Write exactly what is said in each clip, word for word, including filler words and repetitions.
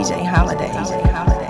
J Holiday. D J Holiday.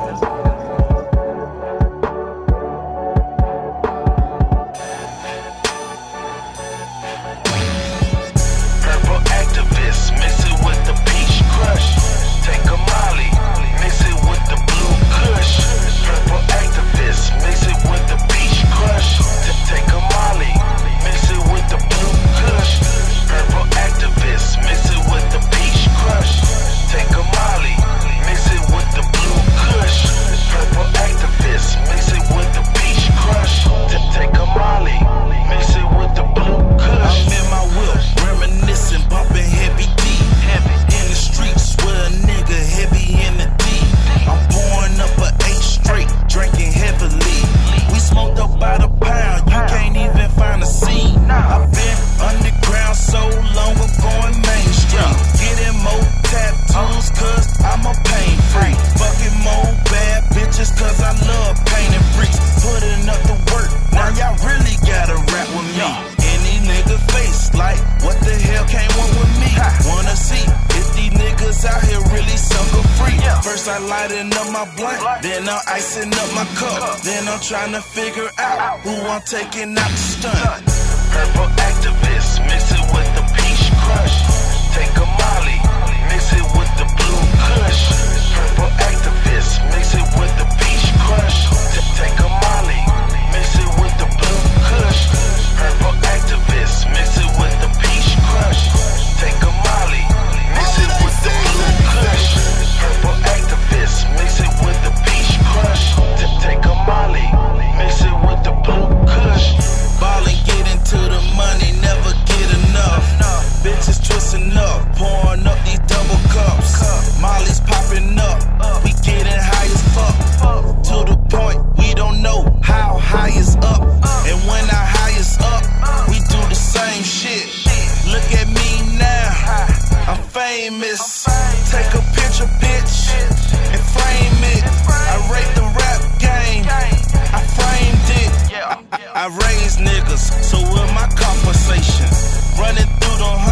First I lighten up my blunt, then I'm icing up my cup. Then I'm trying to figure out who I'm taking out the stunt. Purple activist, mix it with the peach crush. Take a molly, mix it with the blue kush. Purple activist, mix it with the peach crush. Take a molly, mix it with the blue kush. Purple activist, mix it with the peach crush. Take a molly, mix it with the blue kush. Purple activist, mix it with the peach crush. Take a molly, mix it with the blue kush. Ballin', get into the money, never get enough. Bitches twisting up, pouring up these double cups. Molly's popping up, we getting high as fuck. To the point, we don't know how high is up. And when our high is up, we do the same shit. Look at me now, I'm famous. Take a picture, bitch, and frame it. I rate the rap game, I framed it. I, I, I raise niggas, so with my conversation, running through the